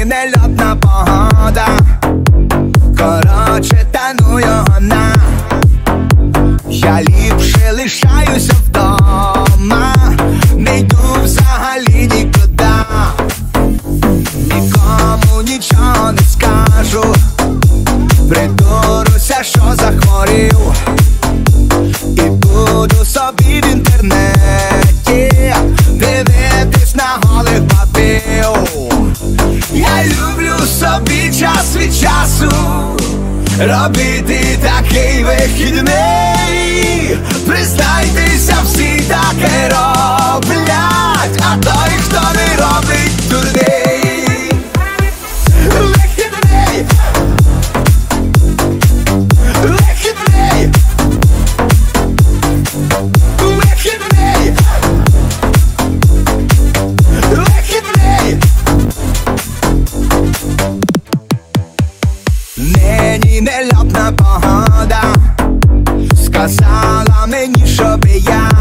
нині нельотна погода. Короче, тану його на. Я ліпше лишаюся вдома, не йду взагалі нікуди. Нікому нічого не скажу, придуруся, що захворів, і буду собі в інтернеті дивитись на голих бабів. Я люблю собі час від часу робити такий вихідний. Признайтеся, всі таке роблять, а той, хто не робить, дурний. Вихідний, вихідний, вихідний, вихідний. Нині нельотна погода, сказала мені, щоб я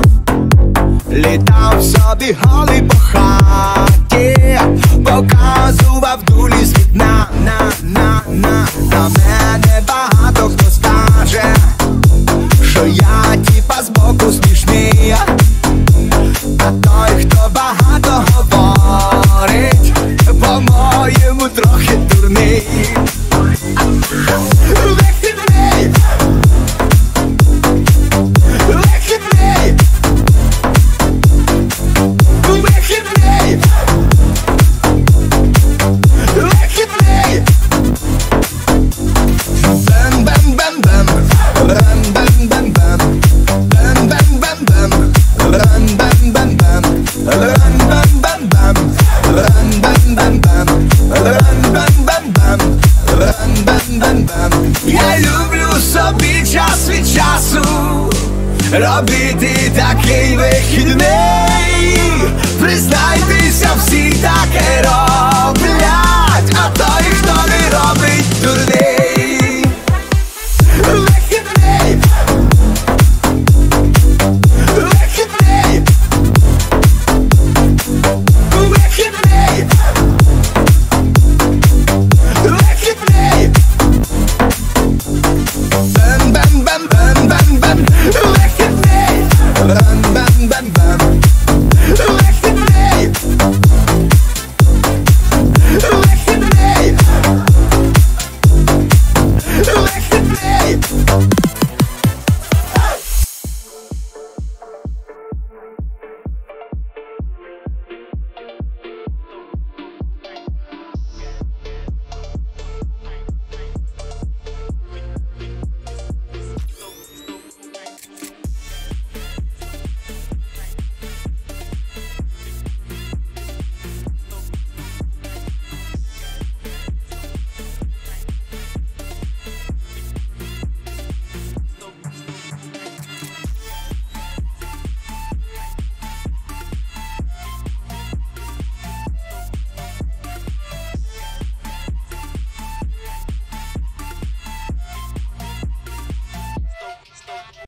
літав собі голий по хаті, показував дулі з вікна. На мене багато хто скаже, що я типа збоку смішний, а той, хто багато говорить, по-моєму трохи дурний. Вихідний, вихідний, вихідний, вихідний. Бем-бем-бем-бем, бем-бем-бем-бем, бем-бем-бем-бем, бем-бем-бем-бем, бем-бем-бем-бем, бем-бем-бем-бем, бем-бем-бем-бем, бем-бем-бем-бем. Я люблю собі час від часу робити такий вихідний.